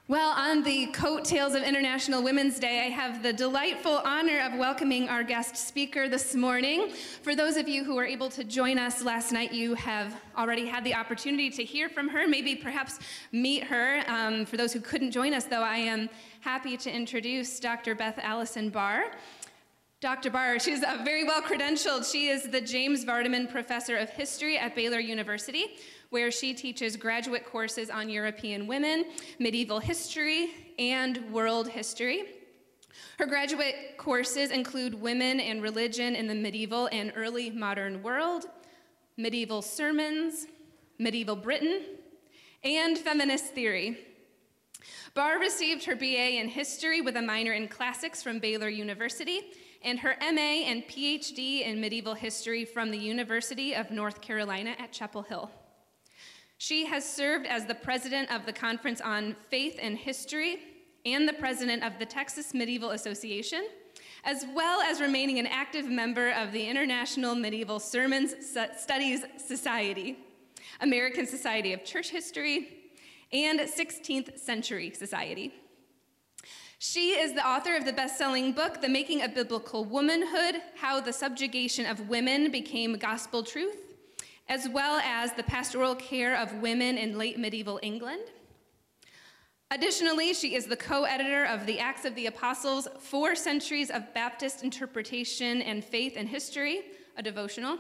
Well, on the coattails of International Women's Day, I have the delightful honor of welcoming our guest speaker this morning. For those of you who were able to join us last night, you have already had the opportunity to hear from her, maybe perhaps meet her. For those who couldn't join us, though, I am happy to introduce Dr. Beth Allison Barr. Dr. Barr, she's very well credentialed. She is the James Vardaman Professor of History at Baylor University, where she teaches graduate courses on European women, medieval history, and world history. Her graduate courses include Women and Religion in the Medieval and Early Modern World, Medieval Sermons, Medieval Britain, and Feminist Theory. Barr received her BA in History with a minor in Classics from Baylor University, and her MA and PhD in Medieval History from the University of North Carolina at Chapel Hill. She has served as the president of the Conference on Faith and History and the president of the Texas Medieval Association, as well as remaining an active member of the International Medieval Sermons Studies Society, American Society of Church History, and 16th Century Society. She is the author of the best-selling book, The Making of Biblical Womanhood: How the Subjugation of Women Became Gospel Truth, as well as The Pastoral Care of Women in Late Medieval England. Additionally, she is the co-editor of the Acts of the Apostles, 4 Centuries of Baptist Interpretation and Faith and History, a devotional.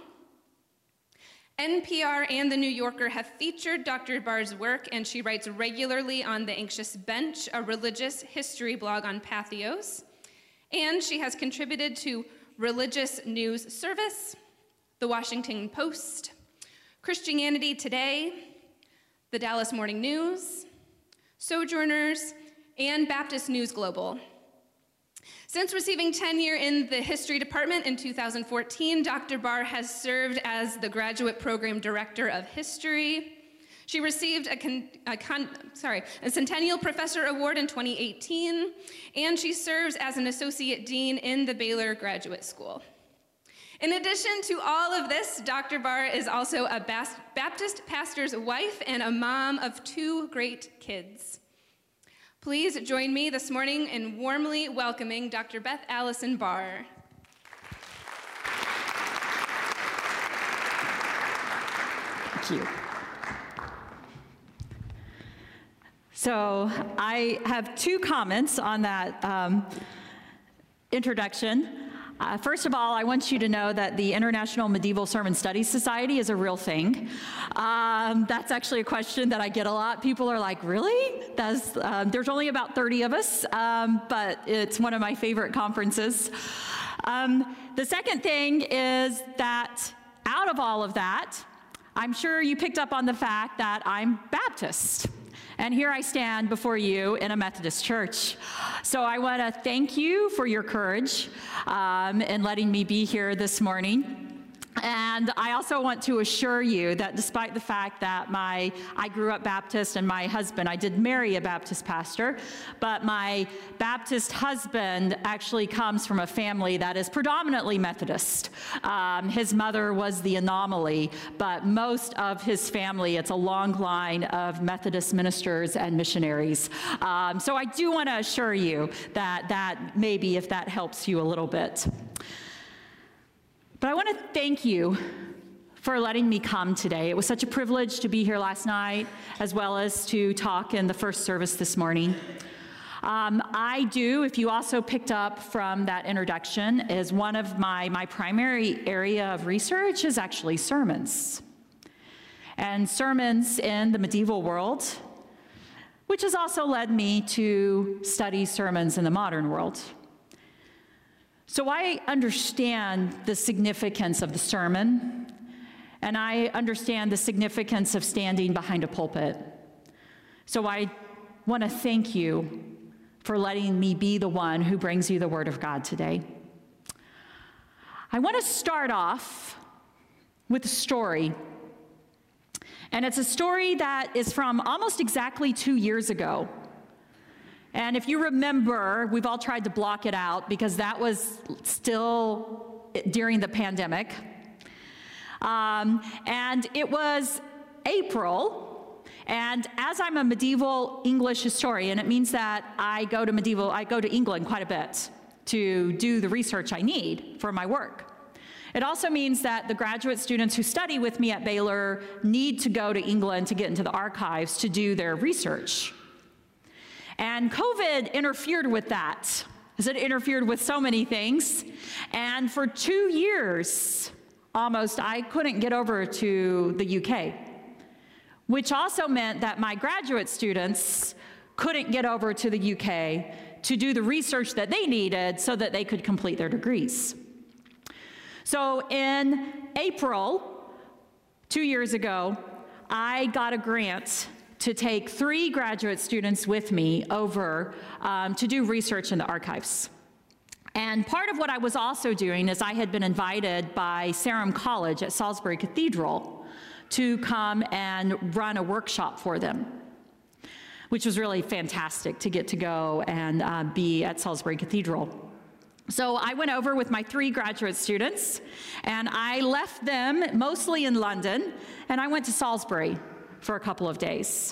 NPR and The New Yorker have featured Dr. Barr's work, and she writes regularly on The Anxious Bench, a religious history blog on Patheos. And she has contributed to Religious News Service, The Washington Post, Christianity Today, the Dallas Morning News, Sojourners, and Baptist News Global. Since receiving tenure in the History Department in 2014, Dr. Barr has served as the Graduate Program Director of History. She received a Centennial Professor Award in 2018, and she serves as an Associate Dean in the Baylor Graduate School. In addition to all of this, Dr. Barr is also a Baptist pastor's wife and a mom of 2 great kids. Please join me this morning in warmly welcoming Dr. Beth Allison Barr. Thank you. So I have 2 comments on that introduction. First of all, I want you to know that the International Medieval Sermon Studies Society is a real thing. That's actually a question that I get a lot. People are like, really? There's only about 30 of us, but it's one of my favorite conferences. The second thing is that out of all of that, I'm sure you picked up on the fact that I'm Baptist. And here I stand before you in a Methodist church. So I want to thank you for your courage in letting me be here this morning. And I also want to assure you that despite the fact that I grew up Baptist and my husband, I did marry a Baptist pastor, but my Baptist husband actually comes from a family that is predominantly Methodist. His mother was the anomaly, but most of his family, it's a long line of Methodist ministers and missionaries. So I do want to assure you that maybe if that helps you a little bit. But I want to thank you for letting me come today. It was such a privilege to be here last night, as well as to talk in the first service this morning. I do, if you also picked up from that introduction, is one of my primary area of research is actually sermons. And sermons in the medieval world, which has also led me to study sermons in the modern world. So I understand the significance of the sermon, and I understand the significance of standing behind a pulpit. So I want to thank you for letting me be the one who brings you the Word of God today. I want to start off with a story. And it's a story that is from almost exactly 2 years ago. And if you remember, we've all tried to block it out because that was still during the pandemic. And it was April, And as I'm a medieval English historian, it means that I go to England quite a bit to do the research I need for my work. It also means that the graduate students who study with me at Baylor need to go to England to get into the archives to do their research. And COVID interfered with that, as it interfered with so many things. And for 2 years, almost, I couldn't get over to the UK, which also meant that my graduate students couldn't get over to the UK to do the research that they needed so that they could complete their degrees. So in April, 2 years ago, I got a grant to take 3 graduate students with me over to do research in the archives. And part of what I was also doing is I had been invited by Sarum College at Salisbury Cathedral to come and run a workshop for them, which was really fantastic to get to go and be at Salisbury Cathedral. So I went over with my 3 graduate students, and I left them mostly in London, and I went to Salisbury for a couple of days.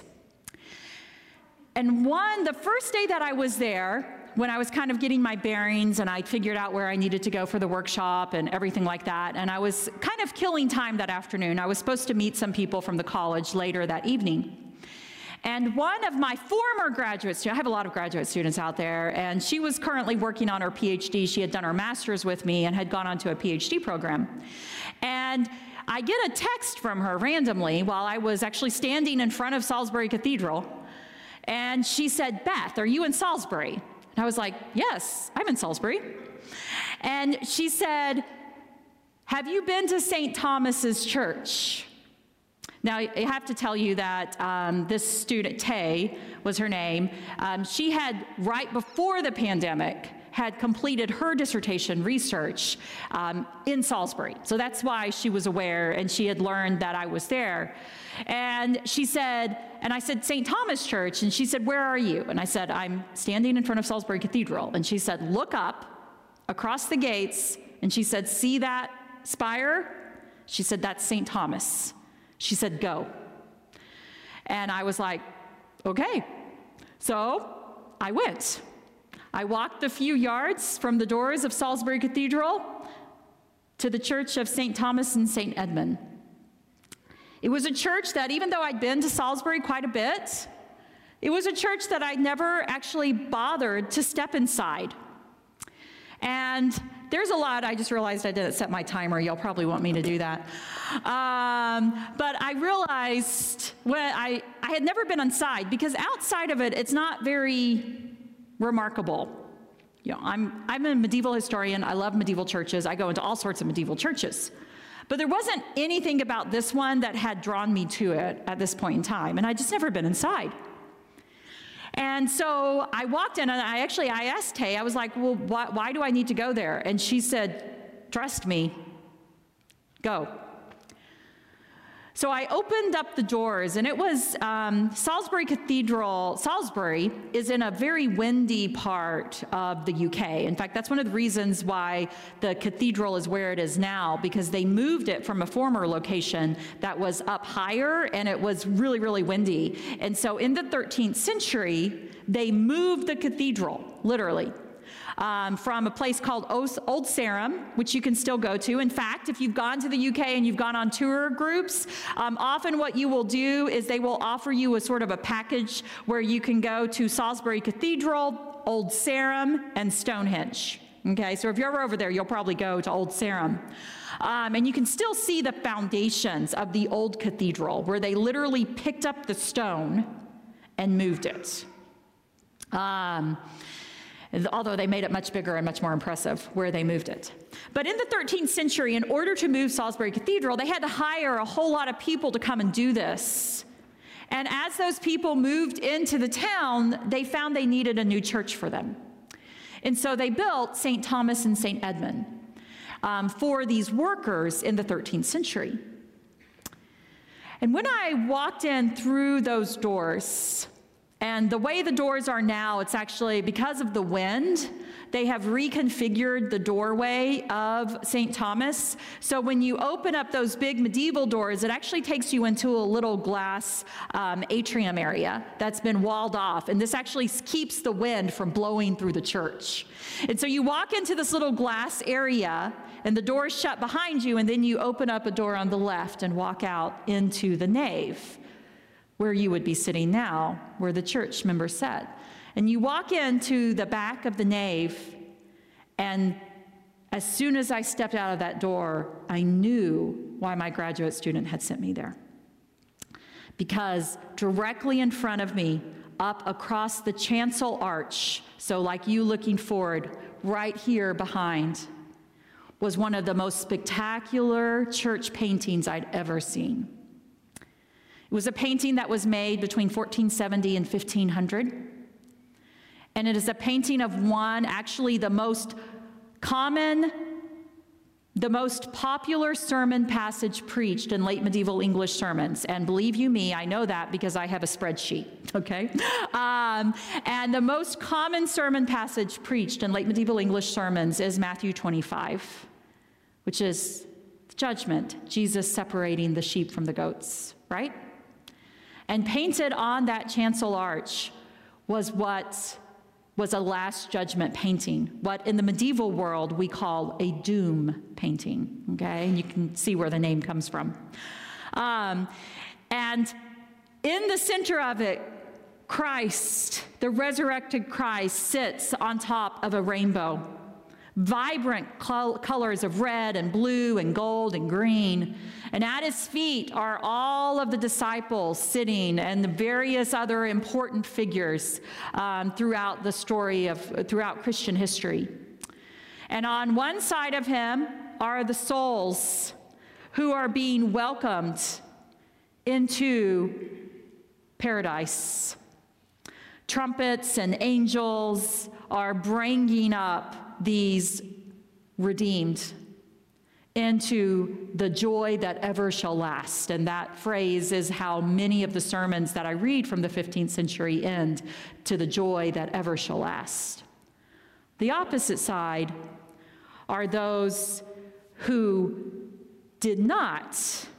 And the first day that I was there, when I was kind of getting my bearings and I figured out where I needed to go for the workshop and everything like that, and I was kind of killing time that afternoon. I was supposed to meet some people from the college later that evening. And one of my former graduate students, I have a lot of graduate students out there, and she was currently working on her PhD. She had done her master's with me and had gone on to a PhD program. And I get a text from her randomly while I was actually standing in front of Salisbury Cathedral. And she said, "Beth, are you in Salisbury?" And I was like, "Yes, I'm in Salisbury." And she said, "Have you been to St. Thomas's Church?" Now, I have to tell you that this student, Tay was her name, she had, right before the pandemic, had completed her dissertation research in Salisbury. So that's why she was aware, and she had learned that I was there. And she said, and I said, "St. Thomas Church," and she said, "Where are you?" And I said, "I'm standing in front of Salisbury Cathedral." And she said, "Look up across the gates," and she said, "See that spire?" She said, "That's St. Thomas." She said, "Go." And I was like, okay. So I went. I walked a few yards from the doors of Salisbury Cathedral to the Church of St. Thomas and St. Edmund. It was a church that, even though I'd been to Salisbury quite a bit, it was a church that I'd never actually bothered to step inside. And there's a lot. I just realized I didn't set my timer. You'll probably want me to do that. But I realized I had never been inside, because outside of it, it's not very remarkable. You know, I'm a medieval historian. I love medieval churches. I go into all sorts of medieval churches. But there wasn't anything about this one that had drawn me to it at this point in time, and I'd just never been inside. And so I walked in, and I asked Tay, I was like, "Well, why do I need to go there?" And she said, "Trust me, go." So I opened up the doors, and it was Salisbury Cathedral. Salisbury is in a very windy part of the UK. In fact, that's one of the reasons why the cathedral is where it is now, because they moved it from a former location that was up higher, and it was really, really windy. And so in the 13th century, they moved the cathedral, literally, from a place called Old Sarum, which you can still go to. In fact, if you've gone to the UK and you've gone on tour groups, often what you will do is they will offer you a sort of a package where you can go to Salisbury Cathedral, Old Sarum, and Stonehenge. Okay, so if you're ever over there, you'll probably go to Old Sarum. And you can still see the foundations of the old cathedral, where they literally picked up the stone and moved it. Although they made it much bigger and much more impressive where they moved it. But in the 13th century, in order to move Salisbury Cathedral, they had to hire a whole lot of people to come and do this. And as those people moved into the town, they found they needed a new church for them. And so they built St. Thomas and St. Edmund for these workers in the 13th century. And when I walked in through those doors, And the way the doors are now, it's actually because of the wind, they have reconfigured the doorway of St. Thomas. So when you open up those big medieval doors, it actually takes you into a little glass atrium area that's been walled off. And this actually keeps the wind from blowing through the church. And so you walk into this little glass area, and the door is shut behind you, and then you open up a door on the left and walk out into the nave, where you would be sitting now, where the church members sat. And you walk into the back of the nave, and as soon as I stepped out of that door, I knew why my graduate student had sent me there. Because directly in front of me, up across the chancel arch, so like you looking forward, right here behind, was one of the most spectacular church paintings I'd ever seen. It was a painting that was made between 1470 and 1500. And it is a painting of one, actually the most common, the most popular sermon passage preached in late medieval English sermons. And believe you me, I know that because I have a spreadsheet, okay? And the most common sermon passage preached in late medieval English sermons is Matthew 25, which is the judgment, Jesus separating the sheep from the goats, right? And painted on that chancel arch was what was a Last Judgment painting, what in the medieval world we call a doom painting, okay? And you can see where the name comes from. And in the center of it, Christ, the resurrected Christ, sits on top of a rainbow. Vibrant colors of red and blue and gold and green. And at his feet are all of the disciples sitting and the various other important figures throughout the story throughout Christian history. And on one side of him are the souls who are being welcomed into paradise. Trumpets and angels are bringing up these redeemed into the joy that ever shall last. And that phrase is how many of the sermons that I read from the 15th century end, to the joy that ever shall last. The opposite side are those who did not,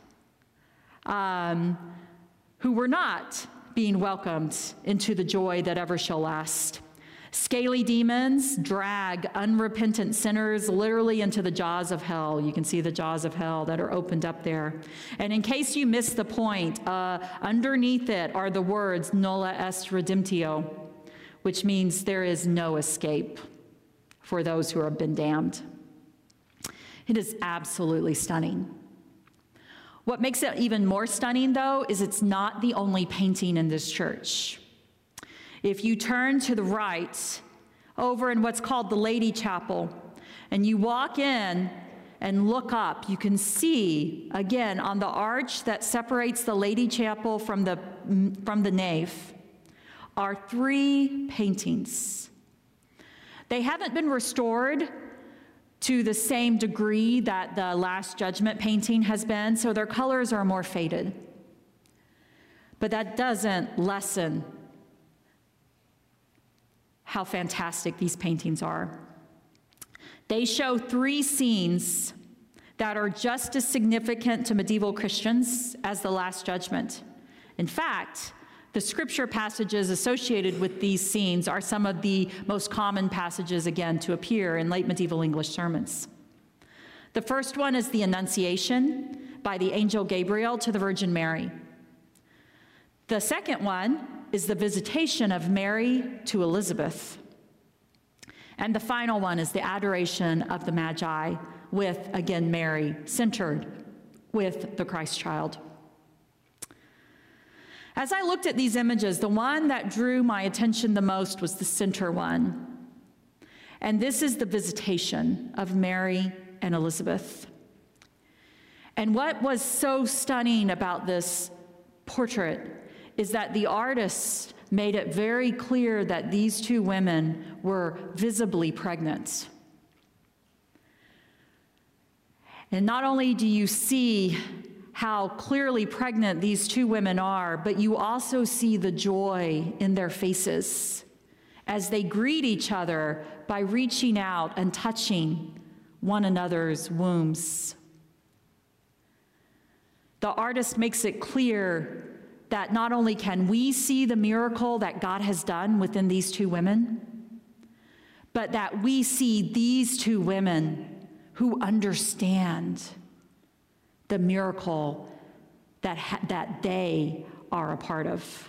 who were not being welcomed into the joy that ever shall last. Scaly demons drag unrepentant sinners literally into the jaws of hell. You can see the jaws of hell that are opened up there. And in case you missed the point, underneath it are the words nulla est redemptio, which means there is no escape for those who have been damned. It is absolutely stunning. What makes it even more stunning, though, is it's not the only painting in this church. If you turn to the right, over in what's called the Lady Chapel, and you walk in and look up, you can see, again, on the arch that separates the Lady Chapel from the nave, are 3 paintings. They haven't been restored to the same degree that the Last Judgment painting has been, so their colors are more faded. But that doesn't lessen how fantastic these paintings are. They show 3 scenes that are just as significant to medieval Christians as the Last Judgment. In fact, the scripture passages associated with these scenes are some of the most common passages, again, to appear in late medieval English sermons. The first one is the Annunciation by the angel Gabriel to the Virgin Mary. The second one is the visitation of Mary to Elizabeth. And the final one is the adoration of the Magi with, again, Mary centered with the Christ child. As I looked at these images, the one that drew my attention the most was the center one. And this is the visitation of Mary and Elizabeth. And what was so stunning about this portrait is that the artist made it very clear that these 2 women were visibly pregnant. And not only do you see how clearly pregnant these two women are, but you also see the joy in their faces as they greet each other by reaching out and touching one another's wombs. The artist makes it clear that not only can we see the miracle that God has done within these two women, but that we see these two women who understand the miracle that they are a part of.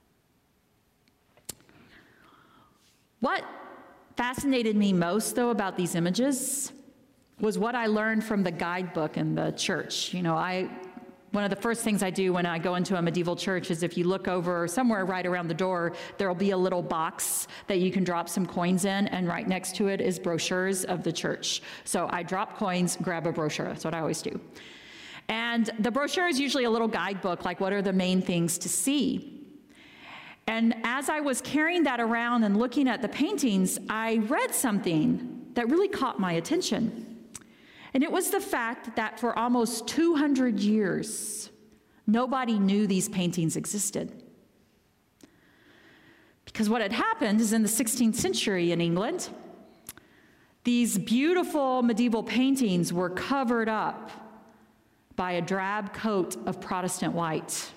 What fascinated me most, though, about these images was what I learned from the guidebook in the church. One of the first things I do when I go into a medieval church is if you look over somewhere right around the door, there'll be a little box that you can drop some coins in, and right next to it is brochures of the church. So I drop coins, grab a brochure. That's what I always do. And the brochure is usually a little guidebook, like what are the main things to see. And as I was carrying that around and looking at the paintings, I read something that really caught my attention. And it was the fact that for almost 200 years, nobody knew these paintings existed. Because what had happened is in the 16th century in England, these beautiful medieval paintings were covered up by a drab coat of Protestant white.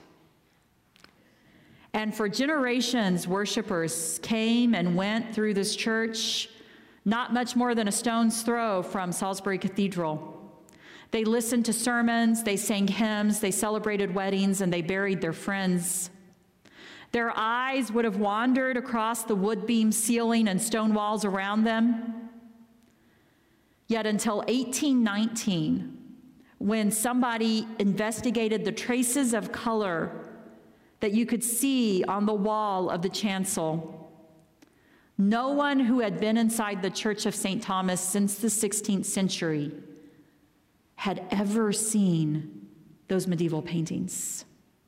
And for generations, worshipers came and went through this church, not much more than a stone's throw from Salisbury Cathedral. They listened to sermons, they sang hymns, they celebrated weddings, and they buried their friends. Their eyes would have wandered across the wood beam ceiling and stone walls around them. Yet until 1819, when somebody investigated the traces of color that you could see on the wall of the chancel, no one who had been inside the Church of St. Thomas since the 16th century had ever seen those medieval paintings.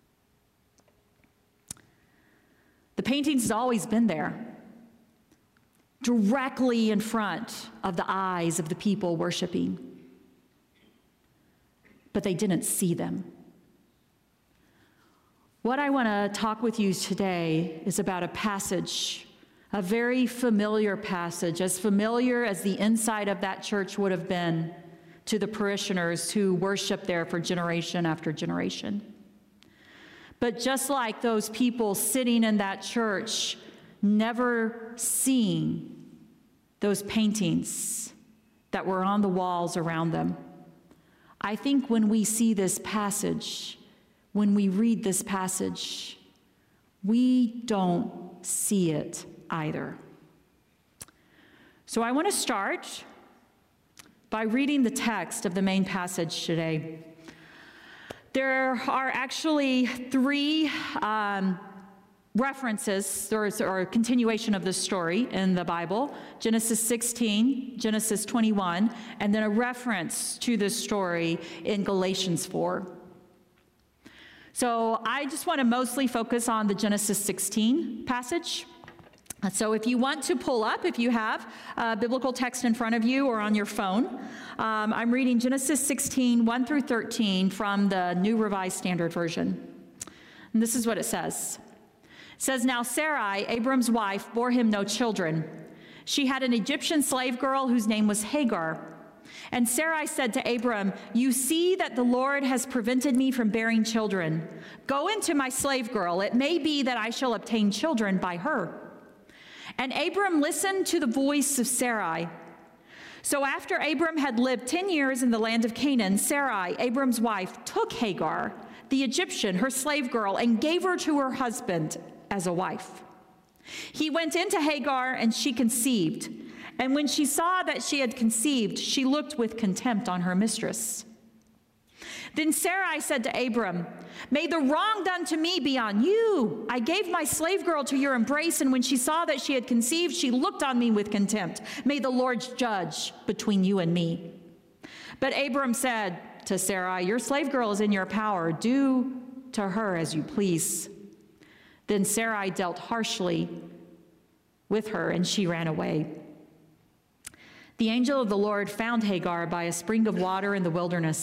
The paintings had always been there, directly in front of the eyes of the people worshiping, but they didn't see them. What I want to talk with you today is about a passage, a very familiar passage, as familiar as the inside of that church would have been to the parishioners who worshiped there for generation after generation. But just like those people sitting in that church, never seeing those paintings that were on the walls around them, I think when we see this passage, when we read this passage, we don't see it either. So I want to start by reading the text of the main passage today. There are actually three references or a continuation of this story in the Bible: Genesis 16, Genesis 21, and then a reference to this story in Galatians 4. So I just want to mostly focus on the Genesis 16 passage. So if you want to pull up, if you have a biblical text in front of you or on your phone, I'm reading Genesis 16, 1 through 13 from the New Revised Standard Version. And this is what it says. It says, "Now Sarai, Abram's wife, bore him no children. She had an Egyptian slave girl whose name was Hagar. And Sarai said to Abram, 'You see that the Lord has prevented me from bearing children. Go into my slave girl. It may be that I shall obtain children by her.' And Abram listened to the voice of Sarai. So after Abram had lived 10 years in the land of Canaan, Sarai, Abram's wife, took Hagar, the Egyptian, her slave girl, and gave her to her husband as a wife. He went into Hagar, and she conceived. And when she saw that she had conceived, she looked with contempt on her mistress. Then Sarai said to Abram, 'May the wrong done to me be on you. I gave my slave girl to your embrace, and when she saw that she had conceived, she looked on me with contempt. May the Lord judge between you and me.' But Abram said to Sarai, 'Your slave girl is in your power. Do to her as you please.' Then Sarai dealt harshly with her, and she ran away. The angel of the Lord found Hagar by a spring of water in the wilderness.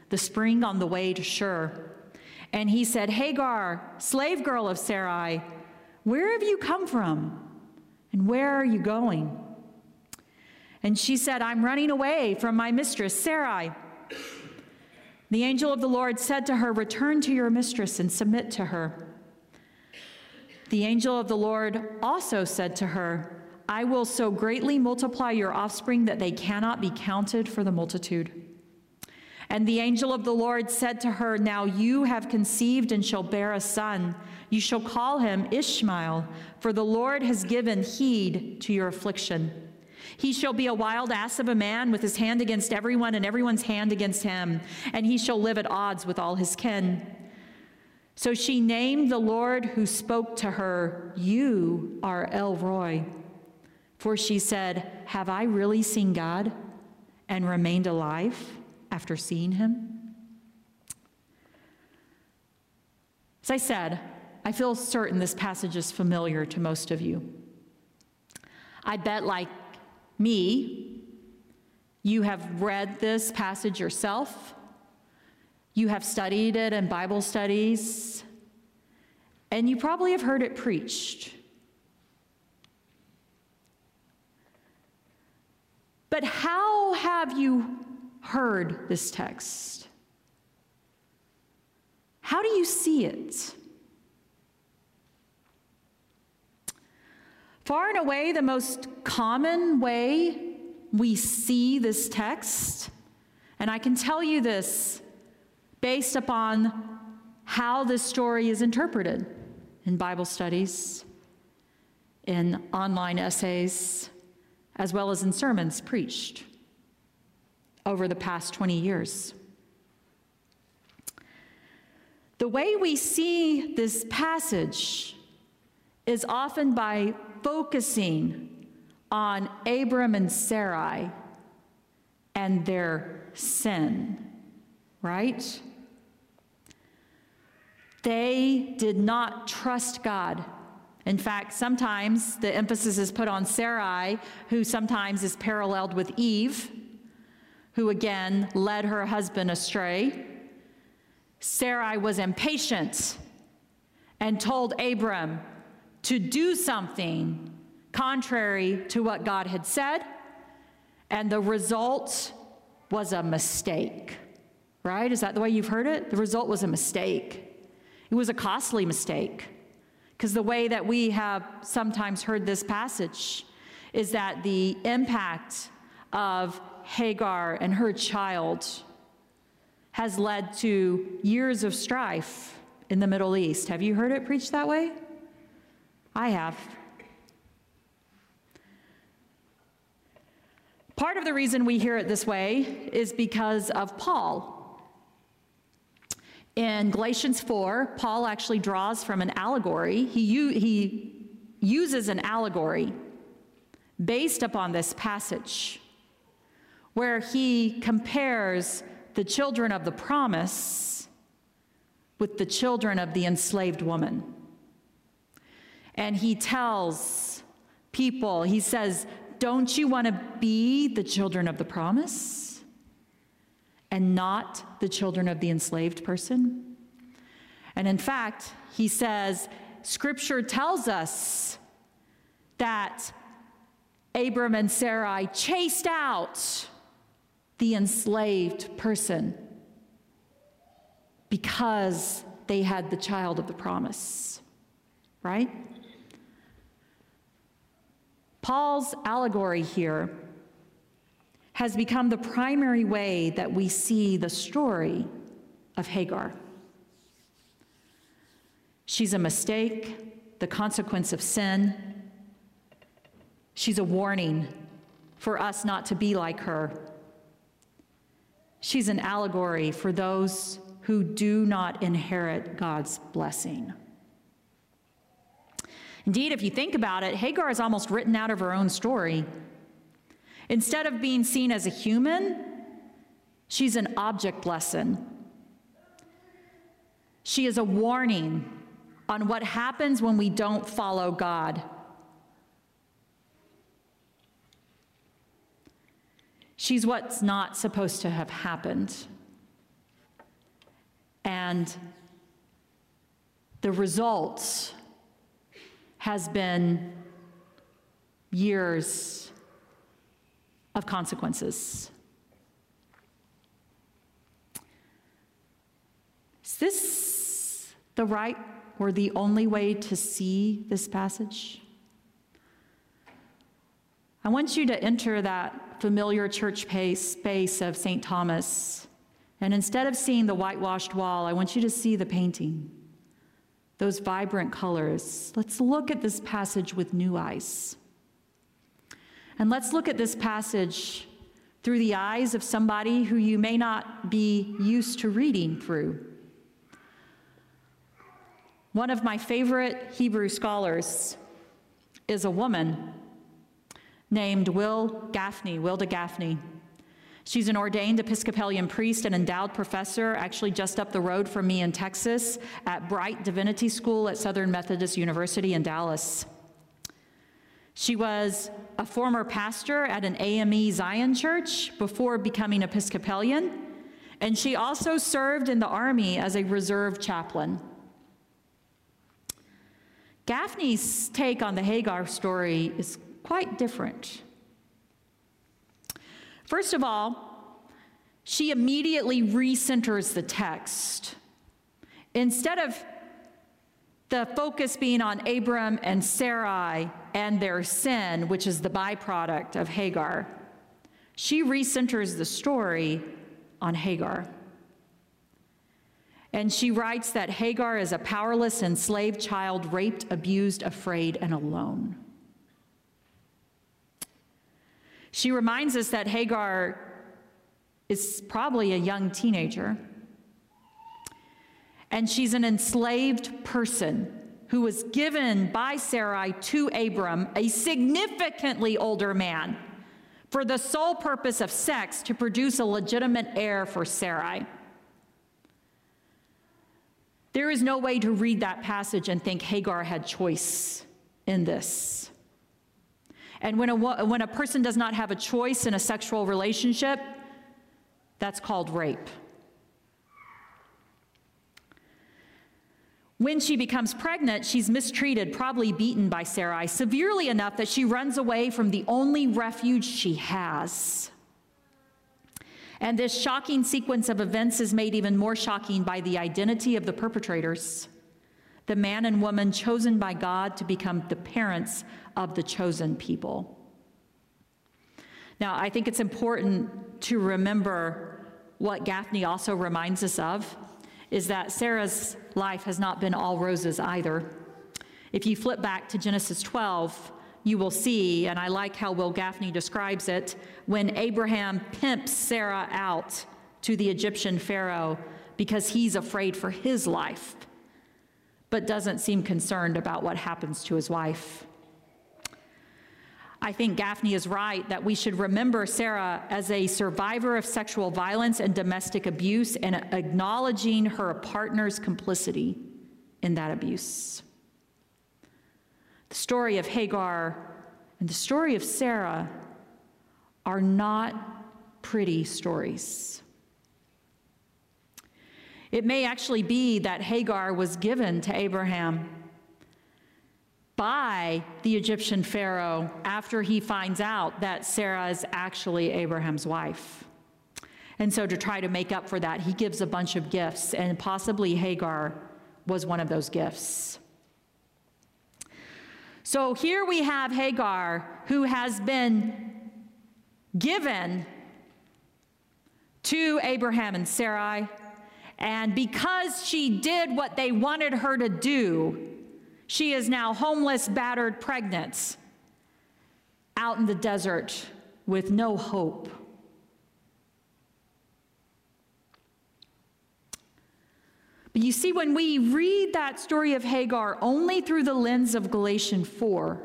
the spring on the way to Shur. And he said, Hagar, slave girl of Sarai, where have you come from? And where are you going? And she said, I'm running away from my mistress, Sarai. The angel of the Lord said to her, return to your mistress and submit to her. The angel of the Lord also said to her, I will so greatly multiply your offspring that they cannot be counted for the multitude. And the angel of the Lord said to her, now you have conceived and shall bear a son. You shall call him Ishmael, for the Lord has given heed to your affliction. He shall be a wild ass of a man with his hand against everyone and everyone's hand against him, and he shall live at odds with all his kin. So she named the Lord who spoke to her, you are El Roi. For she said, have I really seen God and remained alive after seeing him? As I said, I feel certain this passage is familiar to most of you. I bet, like me, you have read this passage yourself. You have studied it in Bible studies, and you probably have heard it preached. But how have you heard this text? How do you see it? Far and away, the most common way we see this text, and I can tell you this based upon how this story is interpreted in Bible studies, in online essays, as well as in sermons preached over the past 20 years. The way we see this passage is often by focusing on Abram and Sarai and their sin, right? They did not trust God. In fact, sometimes the emphasis is put on Sarai, who sometimes is paralleled with Eve, who again led her husband astray. Sarai was impatient and told Abram to do something contrary to what God had said, and the result was a mistake, right? Is that the way you've heard it? The result was a mistake. It was a costly mistake, because the way that we have sometimes heard this passage is that the impact of Hagar and her child has led to years of strife in the Middle East. Have you heard it preached that way? I have. Part of the reason we hear it this way is because of Paul. In Galatians 4, Paul actually draws from an allegory. He uses an allegory based upon this passage, where he compares the children of the promise with the children of the enslaved woman. And he tells people, he says, don't you want to be the children of the promise and not the children of the enslaved person? And in fact, he says, Scripture tells us that Abram and Sarai chased out the enslaved person because they had the child of the promise, right? Paul's allegory here has become the primary way that we see the story of Hagar. She's a mistake, the consequence of sin. She's a warning for us not to be like her. She's an allegory for those who do not inherit God's blessing. Indeed, if you think about it, Hagar is almost written out of her own story. Instead of being seen as a human, she's an object lesson. She is a warning on what happens when we don't follow God. She's what's not supposed to have happened. And the result has been years of consequences. Is this the right or the only way to see this passage? I want you to enter that familiar church space of St. Thomas, and instead of seeing the whitewashed wall, I want you to see the painting, those vibrant colors. Let's look at this passage with new eyes. And let's look at this passage through the eyes of somebody who you may not be used to reading through. One of my favorite Hebrew scholars is a woman named Wilda Gafney. She's an ordained Episcopalian priest and endowed professor, actually just up the road from me in Texas, at Bright Divinity School at Southern Methodist University in Dallas. She was a former pastor at an AME Zion church before becoming Episcopalian, and she also served in the Army as a reserve chaplain. Gafney's take on the Hagar story is quite different. First of all, she immediately recenters the text. Instead of the focus being on Abram and Sarai and their sin, which is the byproduct of Hagar, she recenters the story on Hagar. And she writes that Hagar is a powerless, enslaved child, raped, abused, afraid, and alone. She reminds us that Hagar is probably a young teenager, and she's an enslaved person who was given by Sarai to Abram, a significantly older man, for the sole purpose of sex to produce a legitimate heir for Sarai. There is no way to read that passage and think Hagar had choice in this. And when a person does not have a choice in a sexual relationship, that's called rape. When she becomes pregnant, she's mistreated, probably beaten by Sarai, severely enough that she runs away from the only refuge she has. And this shocking sequence of events is made even more shocking by the identity of the perpetrators, the man and woman chosen by God to become the parents of the chosen people. Now, I think it's important to remember what Gafney also reminds us of, is that Sarah's life has not been all roses either. If you flip back to Genesis 12, you will see, and I like how Will Gafney describes it, when Abraham pimps Sarah out to the Egyptian Pharaoh because he's afraid for his life, but doesn't seem concerned about what happens to his wife. I think Gafney is right that we should remember Sarah as a survivor of sexual violence and domestic abuse, and acknowledging her partner's complicity in that abuse. The story of Hagar and the story of Sarah are not pretty stories. It may actually be that Hagar was given to Abraham by the Egyptian Pharaoh after he finds out that Sarah is actually Abraham's wife. And so to try to make up for that, he gives a bunch of gifts, and possibly Hagar was one of those gifts. So here we have Hagar, who has been given to Abraham and Sarai, and because she did what they wanted her to do, she is now homeless, battered, pregnant, out in the desert with no hope. But you see, when we read that story of Hagar only through the lens of Galatians 4,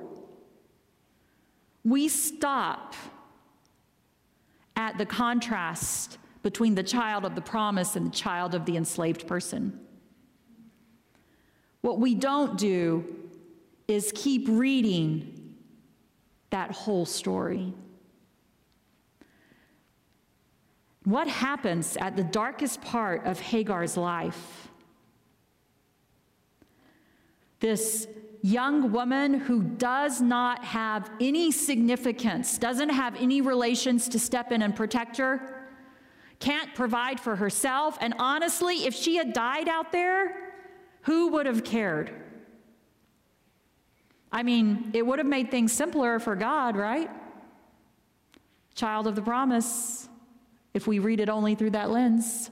we stop at the contrast between the child of the promise and the child of the enslaved person. What we don't do is keep reading that whole story. What happens at the darkest part of Hagar's life? This young woman who does not have any significance, doesn't have any relations to step in and protect her, can't provide for herself, and honestly, if she had died out there, who would have cared? I mean, it would have made things simpler for God, right? Child of the promise, if we read it only through that lens.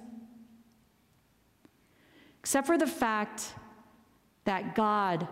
Except for the fact that God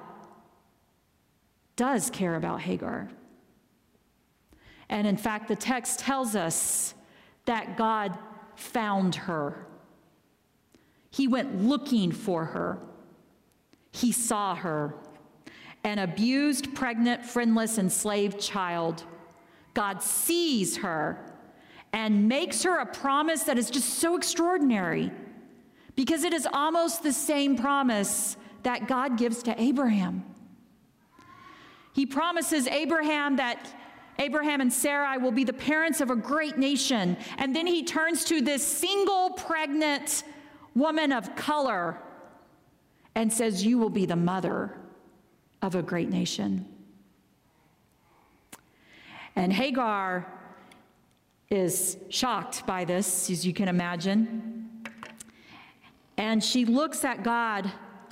does care about Hagar. And in fact, the text tells us that God found her. He went looking for her. He saw her, an abused, pregnant, friendless, enslaved child. God sees her and makes her a promise that is just so extraordinary, because it is almost the same promise that God gives to Abraham. He promises Abraham that Abraham and Sarai will be the parents of a great nation. And then he turns to this single pregnant woman of color and says, you will be the mother of a great nation. And Hagar is shocked by this, as you can imagine. And she looks at God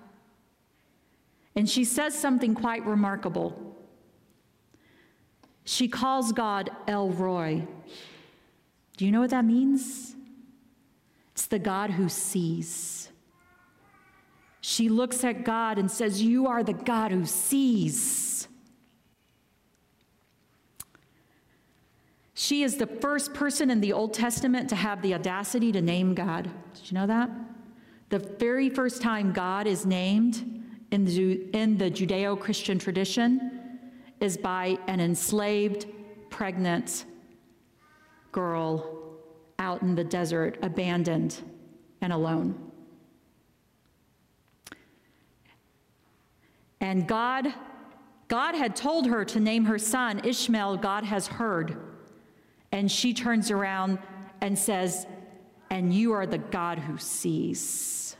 and she says something quite remarkable. She calls God El Roi. Do you know what that means? It's the God who sees. She looks at God and says, you are the God who sees. She is the first person in the Old Testament to have the audacity to name God. Did you know that? The very first time God is named in the Judeo-Christian tradition is by an enslaved, pregnant girl out in the desert, abandoned and alone. And God had told her to name her son Ishmael. God has heard. And she turns around and says, and you are the God who sees.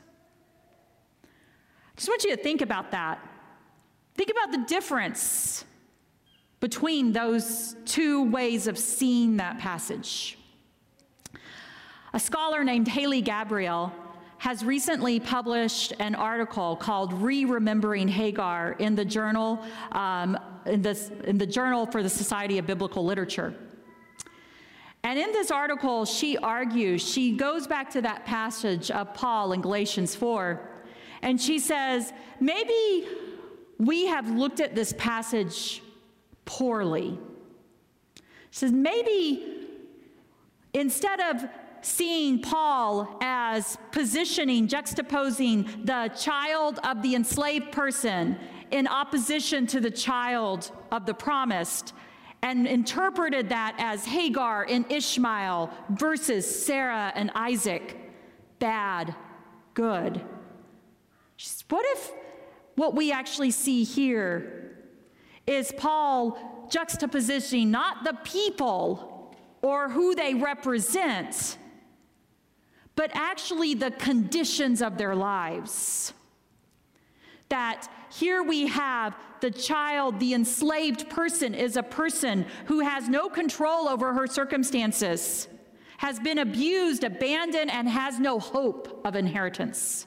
I just want you to think about that. Think about the difference between those two ways of seeing that passage. A scholar named Haley Gabriel has recently published an article called Re-Remembering Hagar in the journal, in the Journal for the Society of Biblical Literature. And in this article, she argues, she goes back to that passage of Paul in Galatians 4, and she says, maybe we have looked at this passage poorly. She says, maybe instead of seeing Paul as juxtaposing the child of the enslaved person in opposition to the child of the promised, and interpreted that as Hagar and Ishmael versus Sarah and Isaac, bad, good. What if what we actually see here is Paul juxtapositioning not the people or who they represent, but actually the conditions of their lives? That here we have the child, the enslaved person is a person who has no control over her circumstances, has been abused, abandoned, and has no hope of inheritance.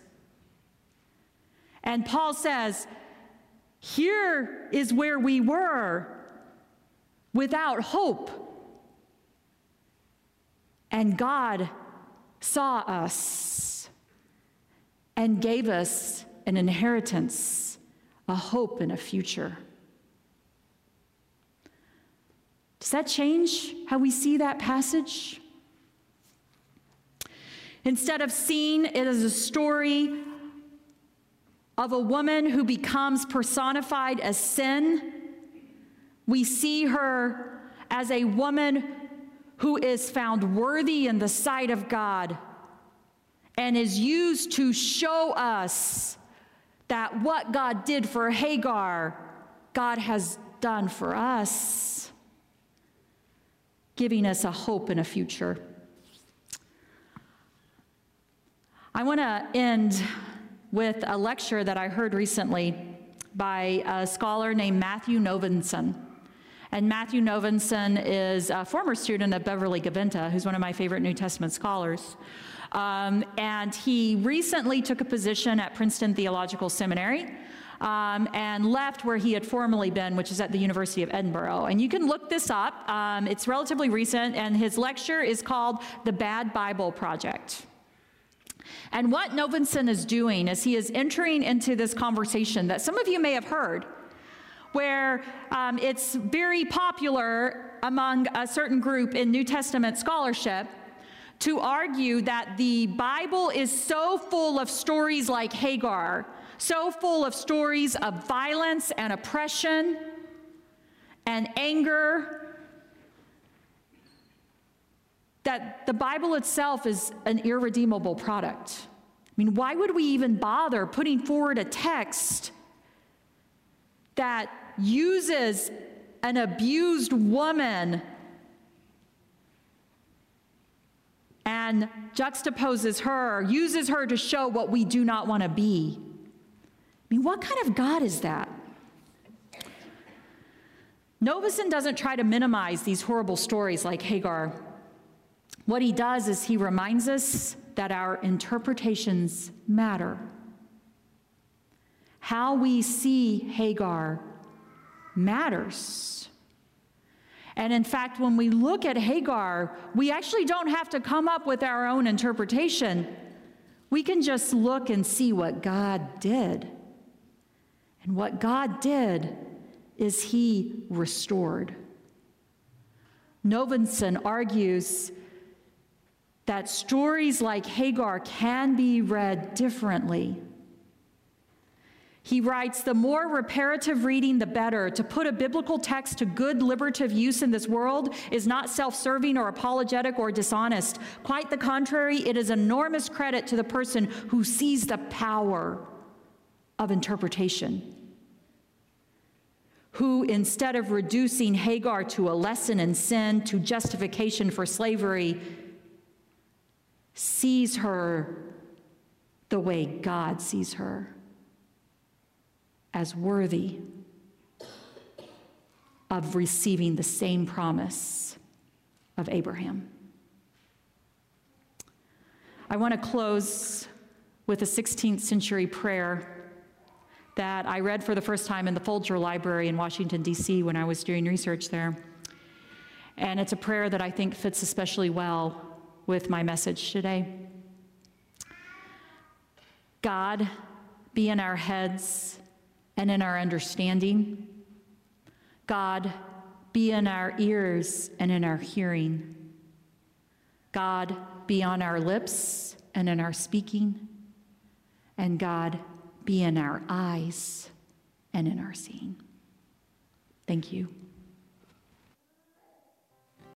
And Paul says, here is where we were without hope. And God saw us and gave us an inheritance, a hope, and a future. Does that change how we see that passage? Instead of seeing it as a story of a woman who becomes personified as sin, we see her as a woman who is found worthy in the sight of God and is used to show us that what God did for Hagar, God has done for us, giving us a hope and a future. I want to end with a lecture that I heard recently by a scholar named Matthew Novenson. And Matthew Novenson is a former student of Beverly Gaventa, who's one of my favorite New Testament scholars. And he recently took a position at Princeton Theological Seminary and left where he had formerly been, which is at the University of Edinburgh. And you can look this up. It's relatively recent, and his lecture is called The Bad Bible Project. And what Novenson is doing is he is entering into this conversation that some of you may have heard, where it's very popular among a certain group in New Testament scholarship to argue that the Bible is so full of stories like Hagar, so full of stories of violence and oppression and anger, that the Bible itself is an irredeemable product. I mean, why would we even bother putting forward a text that uses an abused woman and juxtaposes her, uses her to show what we do not want to be? I mean, what kind of God is that? Novenson doesn't try to minimize these horrible stories like Hagar. What he does is he reminds us that our interpretations matter. How we see Hagar matters. And in fact, when we look at Hagar, we actually don't have to come up with our own interpretation. We can just look and see what God did. And what God did is he restored. Novenson argues that stories like Hagar can be read differently. He writes, the more reparative reading, the better. To put a biblical text to good liberative use in this world is not self-serving or apologetic or dishonest. Quite the contrary, it is enormous credit to the person who sees the power of interpretation, who, instead of reducing Hagar to a lesson in sin, to justification for slavery, sees her the way God sees her, as worthy of receiving the same promise of Abraham. I want to close with a 16th century prayer that I read for the first time in the Folger Library in Washington, D.C. when I was doing research there. And it's a prayer that I think fits especially well with my message today. God, be in our heads and in our understanding. God, be in our ears and in our hearing. God, be on our lips and in our speaking. And God, be in our eyes and in our seeing. Thank you.